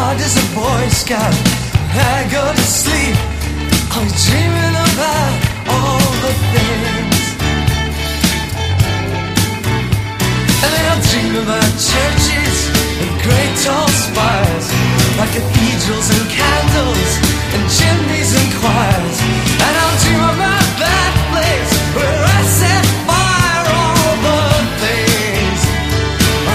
heart is a Boy Scout. I go to sleep